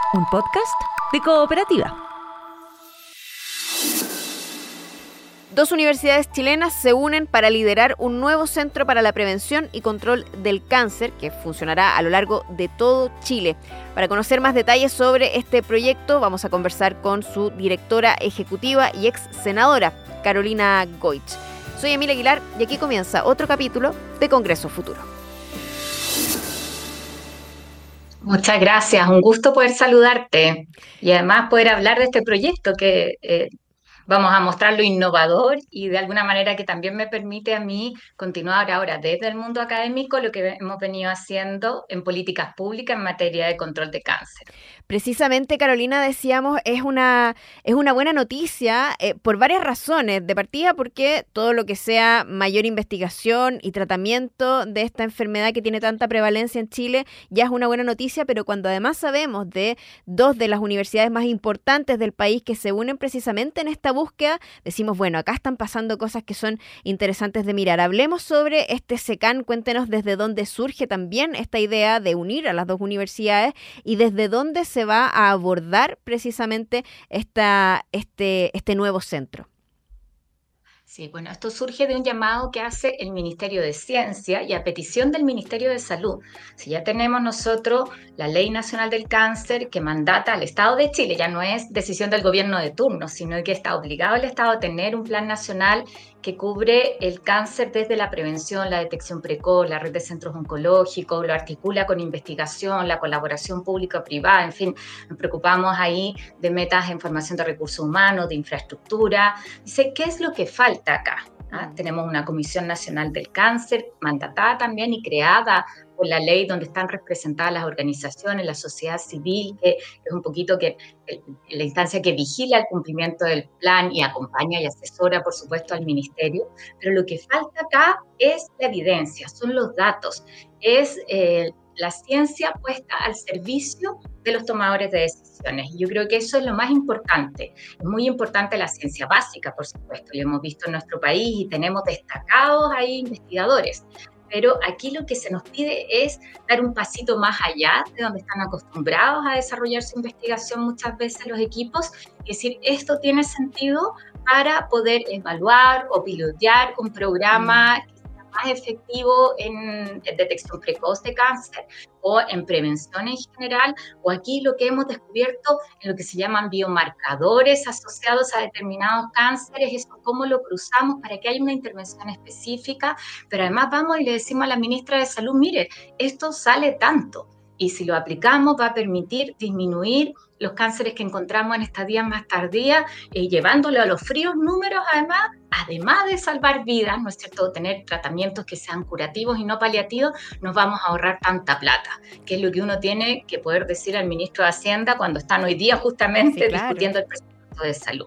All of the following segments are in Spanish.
un podcast de Cooperativa. Dos universidades chilenas se unen para liderar un nuevo centro para la prevención y control del cáncer que funcionará a lo largo de todo Chile. Para conocer más detalles sobre este proyecto, vamos a conversar con su directora ejecutiva y ex senadora, Carolina Goich. Soy Emilia Aguilar y aquí comienza otro capítulo de Congreso Futuro. Muchas gracias, un gusto poder saludarte y además poder hablar de este proyecto que vamos a mostrar lo innovador y de alguna manera que también me permite a mí continuar ahora desde el mundo académico lo que hemos venido haciendo en políticas públicas en materia de control de cáncer. Precisamente, Carolina, decíamos, es una buena noticia por varias razones. De partida, porque todo lo que sea mayor investigación y tratamiento de esta enfermedad que tiene tanta prevalencia en Chile ya es una buena noticia, pero cuando además sabemos de dos de las universidades más importantes del país que se unen precisamente en esta búsqueda, decimos, bueno, acá están pasando cosas que son interesantes de mirar. Hablemos sobre este SECAN, cuéntenos desde dónde surge también esta idea de unir a las dos universidades y desde dónde se va a abordar precisamente este nuevo centro. Sí, bueno, esto surge de un llamado que hace el Ministerio de Ciencia y a petición del Ministerio de Salud. Si ya tenemos nosotros la Ley Nacional del Cáncer que mandata al Estado de Chile, ya no es decisión del gobierno de turno, sino que está obligado el Estado a tener un plan nacional que cubre el cáncer desde la prevención, la detección precoz, la red de centros oncológicos, lo articula con investigación, la colaboración pública-privada, en fin, nos preocupamos ahí de metas en formación de recursos humanos, de infraestructura. Dice, ¿qué es lo que falta acá? Tenemos una Comisión Nacional del Cáncer, mandatada también y creada por la ley, donde están representadas las organizaciones, la sociedad civil, que es un poquito la instancia que vigila el cumplimiento del plan y acompaña y asesora, por supuesto, al ministerio. Pero lo que falta acá es la evidencia, son los datos, es la ciencia puesta al servicio de los tomadores de decisiones. Yo creo que eso es lo más importante. Es muy importante la ciencia básica, por supuesto, lo hemos visto en nuestro país y tenemos destacados ahí investigadores. Pero aquí lo que se nos pide es dar un pasito más allá de donde están acostumbrados a desarrollar su investigación muchas veces los equipos, y decir, esto tiene sentido para poder evaluar o pilotear un programa más efectivo en detección precoz de cáncer o en prevención en general, o aquí lo que hemos descubierto en lo que se llaman biomarcadores asociados a determinados cánceres, eso cómo lo cruzamos para que haya una intervención específica, pero además vamos y le decimos a la ministra de Salud, mire, esto sale tanto, y si lo aplicamos va a permitir disminuir los cánceres que encontramos en estadías más tardías, llevándolo a los fríos números además de salvar vidas, ¿no es cierto?, tener tratamientos que sean curativos y no paliativos, nos vamos a ahorrar tanta plata, que es lo que uno tiene que poder decir al ministro de Hacienda cuando están hoy día justamente discutiendo el presupuesto de salud.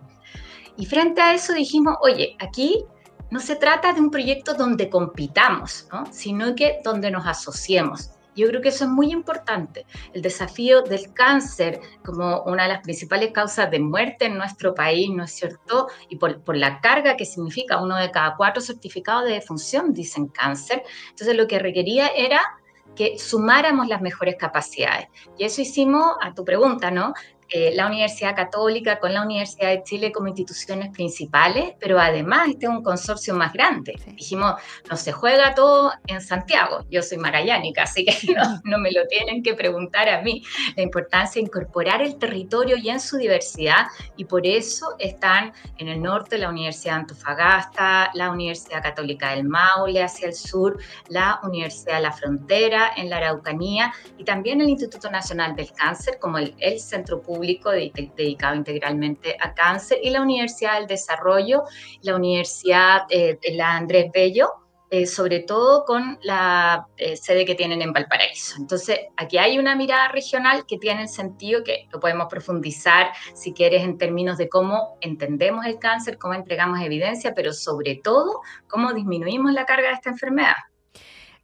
Y frente a eso dijimos, oye, aquí no se trata de un proyecto donde compitamos, ¿no?, sino que donde nos asociemos. Yo creo que eso es muy importante. El desafío del cáncer como una de las principales causas de muerte en nuestro país, ¿no es cierto? Y por la carga que significa, 1 de cada 4 certificados de defunción dicen cáncer. Entonces lo que requería era que sumáramos las mejores capacidades. Y eso hicimos, a tu pregunta, ¿no? La Universidad Católica con la Universidad de Chile como instituciones principales, pero además este es un consorcio más grande. Sí. Dijimos, no se juega todo en Santiago. Yo soy magallánica, así que no me lo tienen que preguntar a mí. La importancia de incorporar el territorio y en su diversidad, y por eso están en el norte la Universidad de Antofagasta, la Universidad Católica del Maule hacia el sur, la Universidad de la Frontera en la Araucanía, y también el Instituto Nacional del Cáncer como el Centro Público dedicado integralmente a cáncer, y la Universidad del Desarrollo, la Universidad la Andrés Bello, sobre todo con la sede que tienen en Valparaíso. Entonces, aquí hay una mirada regional que tiene sentido, que lo podemos profundizar, si quieres, en términos de cómo entendemos el cáncer, cómo entregamos evidencia, pero sobre todo, cómo disminuimos la carga de esta enfermedad.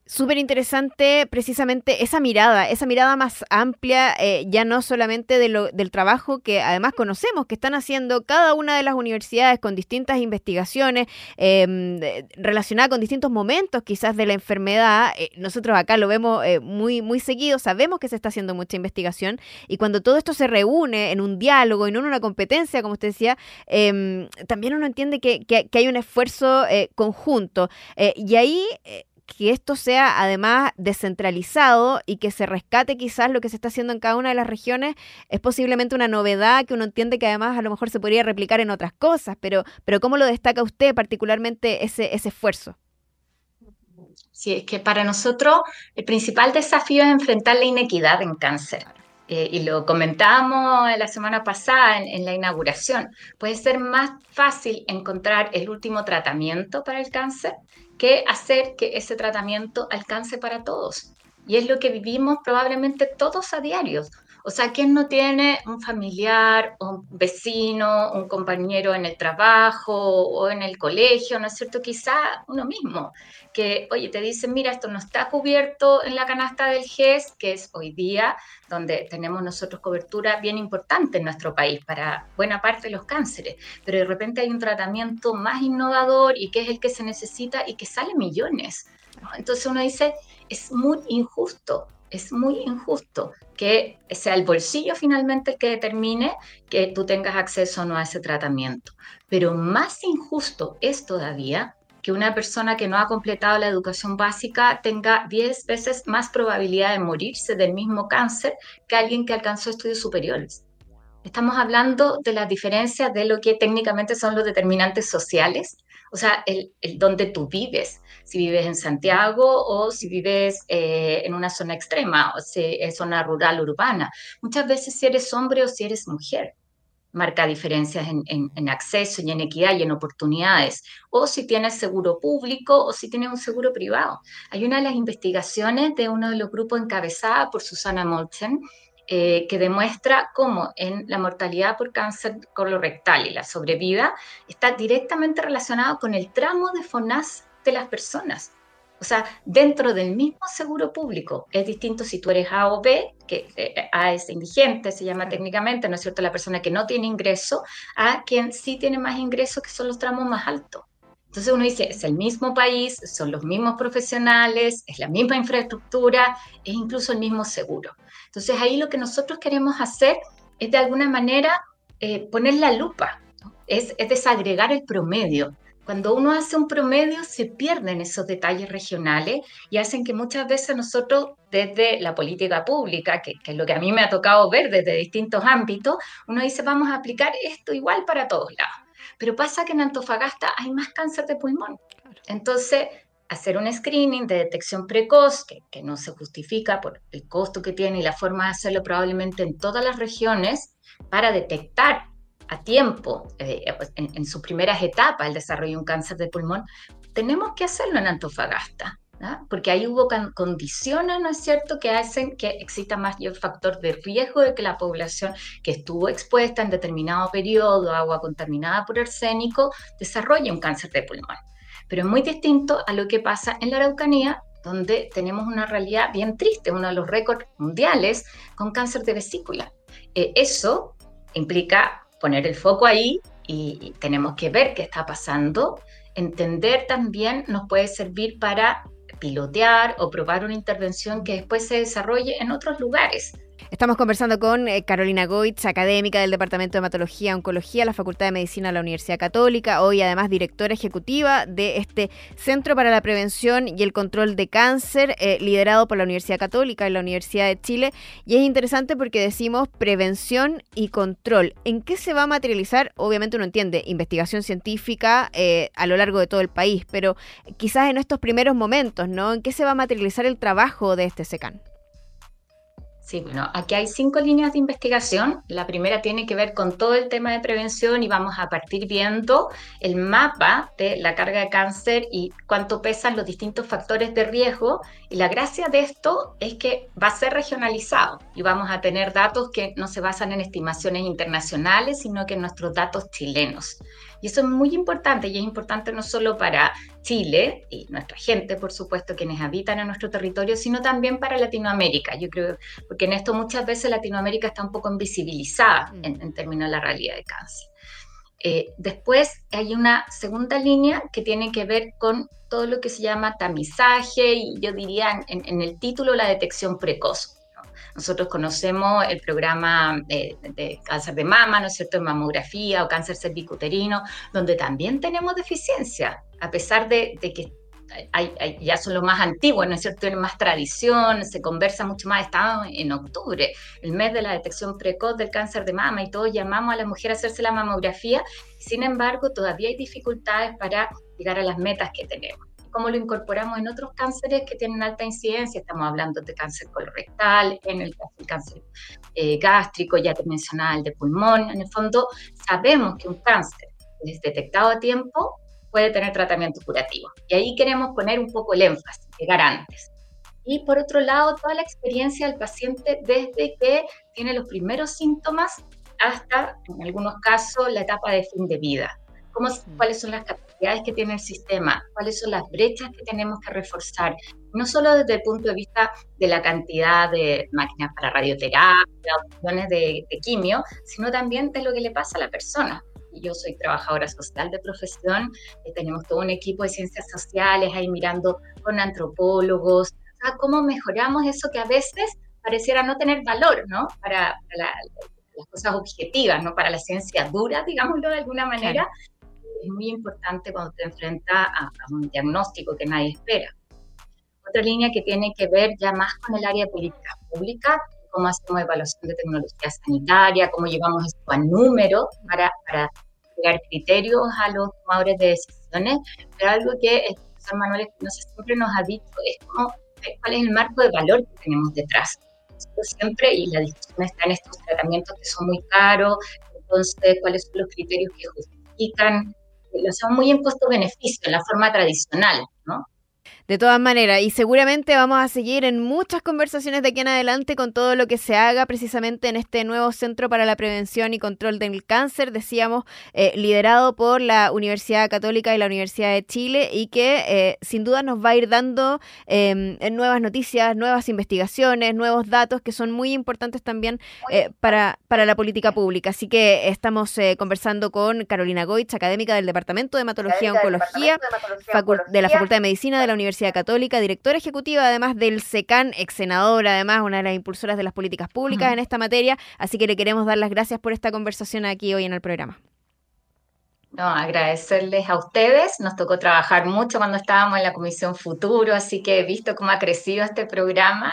Súper interesante precisamente esa mirada más amplia, ya no solamente del trabajo que además conocemos que están haciendo cada una de las universidades con distintas investigaciones relacionadas con distintos momentos quizás de la enfermedad. Nosotros acá lo vemos muy, muy seguido, sabemos que se está haciendo mucha investigación y cuando todo esto se reúne en un diálogo y no en una competencia, como usted decía, también uno entiende que hay un esfuerzo conjunto. Y ahí que esto sea además descentralizado y que se rescate quizás lo que se está haciendo en cada una de las regiones es posiblemente una novedad que uno entiende que además a lo mejor se podría replicar en otras cosas, pero ¿cómo lo destaca usted particularmente ese esfuerzo? Sí, es que para nosotros el principal desafío es enfrentar la inequidad en cáncer. Y lo comentábamos la semana pasada en la inauguración. Puede ser más fácil encontrar el último tratamiento para el cáncer que hacer que ese tratamiento alcance para todos. Y es lo que vivimos probablemente todos a diario. O sea, ¿quién no tiene un familiar, un vecino, un compañero en el trabajo o en el colegio, ¿no es cierto? Quizá uno mismo, que, oye, te dicen, mira, esto no está cubierto en la canasta del GES, que es hoy día donde tenemos nosotros cobertura bien importante en nuestro país para buena parte de los cánceres, pero de repente hay un tratamiento más innovador y que es el que se necesita y que sale millones, ¿no? Entonces uno dice, es muy injusto que sea el bolsillo finalmente el que determine que tú tengas acceso o no a ese tratamiento. Pero más injusto es todavía que una persona que no ha completado la educación básica tenga 10 veces más probabilidad de morirse del mismo cáncer que alguien que alcanzó estudios superiores. Estamos hablando de las diferencias de lo que técnicamente son los determinantes sociales, o sea, el donde tú vives, si vives en Santiago o si vives en una zona extrema, o si es zona rural, urbana. Muchas veces si eres hombre o si eres mujer, marca diferencias en acceso y en equidad y en oportunidades, o si tienes seguro público o si tienes un seguro privado. Hay una de las investigaciones de uno de los grupos encabezada por Susana Molchen, que demuestra cómo en la mortalidad por cáncer colorectal y la sobrevida está directamente relacionado con el tramo de FONAS de las personas. O sea, dentro del mismo seguro público, es distinto si tú eres A o B, que A es indigente, se llama técnicamente, ¿no es cierto?, la persona que no tiene ingreso, a quien sí tiene más ingresos, que son los tramos más altos. Entonces uno dice, es el mismo país, son los mismos profesionales, es la misma infraestructura, es incluso el mismo seguro. Entonces ahí lo que nosotros queremos hacer es de alguna manera poner la lupa, ¿no? Es desagregar el promedio. Cuando uno hace un promedio se pierden esos detalles regionales y hacen que muchas veces nosotros desde la política pública, que es lo que a mí me ha tocado ver desde distintos ámbitos, uno dice vamos a aplicar esto igual para todos lados. Pero pasa que en Antofagasta hay más cáncer de pulmón. Entonces, hacer un screening de detección precoz, que no se justifica por el costo que tiene y la forma de hacerlo probablemente en todas las regiones, para detectar a tiempo, en sus primeras etapas, el desarrollo de un cáncer de pulmón, tenemos que hacerlo en Antofagasta, ¿no? Porque ahí hubo condiciones, ¿no es cierto?, que hacen que exista mayor factor de riesgo de que la población que estuvo expuesta en determinado periodo a agua contaminada por arsénico desarrolle un cáncer de pulmón. Pero es muy distinto a lo que pasa en la Araucanía, donde tenemos una realidad bien triste, uno de los récords mundiales con cáncer de vesícula. Eso implica poner el foco ahí y tenemos que ver qué está pasando. Entender también nos puede servir para pilotear o probar una intervención que después se desarrolle en otros lugares. Estamos conversando con Carolina Goitz, académica del Departamento de Hematología y Oncología de la Facultad de Medicina de la Universidad Católica, hoy además directora ejecutiva de este Centro para la Prevención y el Control de Cáncer, liderado por la Universidad Católica y la Universidad de Chile. Y es interesante porque decimos prevención y control. ¿En qué se va a materializar? Obviamente uno entiende investigación científica a lo largo de todo el país, pero quizás en estos primeros momentos, ¿no? ¿En qué se va a materializar el trabajo de este SECAN? Sí, bueno, aquí hay 5 líneas de investigación. La primera tiene que ver con todo el tema de prevención y vamos a partir viendo el mapa de la carga de cáncer y cuánto pesan los distintos factores de riesgo. Y la gracia de esto es que va a ser regionalizado y vamos a tener datos que no se basan en estimaciones internacionales, sino que en nuestros datos chilenos. Y eso es muy importante, y es importante no solo para Chile y nuestra gente, por supuesto, quienes habitan en nuestro territorio, sino también para Latinoamérica. Yo creo, porque en esto muchas veces Latinoamérica está un poco invisibilizada en términos de la realidad de cáncer. Después hay una segunda línea que tiene que ver con todo lo que se llama tamizaje, y yo diría en el título la detección precoz. Nosotros conocemos el programa de cáncer de mama, ¿no es cierto?, mamografía o cáncer cervicuterino, donde también tenemos deficiencia, a pesar de que ya son los más antiguos, ¿no es cierto?, tienen más tradición, se conversa mucho más. Estamos en octubre, el mes de la detección precoz del cáncer de mama, y todos llamamos a la mujer a hacerse la mamografía. Sin embargo, todavía hay dificultades para llegar a las metas que tenemos. Cómo lo incorporamos en otros cánceres que tienen alta incidencia. Estamos hablando de cáncer colorectal, en el cáncer gástrico, ya te mencionaba el de pulmón. En el fondo, sabemos que un cáncer es detectado a tiempo, puede tener tratamiento curativo. Y ahí queremos poner un poco el énfasis, llegar antes. Y por otro lado, toda la experiencia del paciente desde que tiene los primeros síntomas hasta, en algunos casos, la etapa de fin de vida. ¿Cuáles son las capacidades que tiene el sistema? ¿Cuáles son las brechas que tenemos que reforzar? No solo desde el punto de vista de la cantidad de máquinas para radioterapia, opciones de quimio, sino también de lo que le pasa a la persona. Yo soy trabajadora social de profesión, tenemos todo un equipo de ciencias sociales ahí mirando con antropólogos, cómo mejoramos eso que a veces pareciera no tener valor, ¿no? Para las cosas objetivas, ¿no? Para la ciencia dura, digámoslo de alguna manera. Claro. Es muy importante cuando te enfrentas a un diagnóstico que nadie espera. Otra línea que tiene que ver ya más con el área de política pública, cómo hacemos evaluación de tecnología sanitaria, cómo llevamos esto a números para llegar criterios a los tomadores de decisiones. Pero algo que el profesor Manuel Espinosa siempre nos ha dicho es cuál es el marco de valor que tenemos detrás. Siempre, y la discusión está en estos tratamientos que son muy caros, entonces cuáles son los criterios que justifican. Lo hacemos muy en costo-beneficio, en la forma tradicional, ¿no? De todas maneras, y seguramente vamos a seguir en muchas conversaciones de aquí en adelante con todo lo que se haga precisamente en este nuevo Centro para la Prevención y Control del Cáncer, decíamos, liderado por la Universidad Católica y la Universidad de Chile, y que sin duda nos va a ir dando nuevas noticias, nuevas investigaciones, nuevos datos que son muy importantes también para la política pública. Así que estamos conversando con Carolina Goich, académica del Departamento de Hematología y Oncología de la Facultad de Medicina de la Universidad Católica, directora ejecutiva además del SECAN, ex senadora, además una de las impulsoras de las políticas públicas en esta materia, así que le queremos dar las gracias por esta conversación aquí hoy en el programa. No, agradecerles a ustedes. Nos tocó trabajar mucho cuando estábamos en la Comisión Futuro, así que he visto cómo ha crecido este programa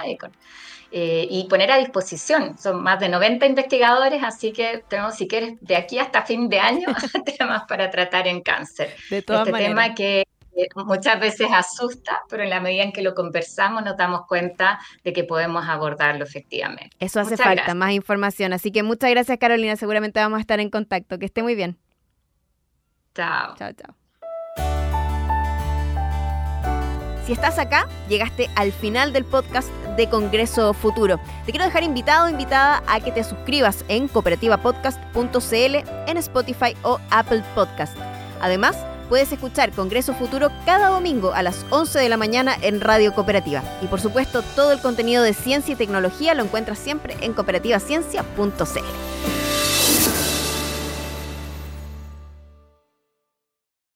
y poner a disposición. Son más de 90 investigadores, así que tenemos, si quieres, de aquí hasta fin de año, temas para tratar en cáncer. De todas maneras. Tema que muchas veces asusta, pero en la medida en que lo conversamos nos damos cuenta de que podemos abordarlo efectivamente. Eso hace falta, gracias. Más información. Así que muchas gracias, Carolina. Seguramente vamos a estar en contacto. Que esté muy bien. Chao. Chao, chao. Si estás acá, llegaste al final del podcast de Congreso Futuro. Te quiero dejar invitado o invitada a que te suscribas en cooperativapodcast.cl, en Spotify o Apple Podcast. Además, puedes escuchar Congreso Futuro cada domingo a las 11 de la mañana en Radio Cooperativa. Y por supuesto, todo el contenido de ciencia y tecnología lo encuentras siempre en cooperativaciencia.cl.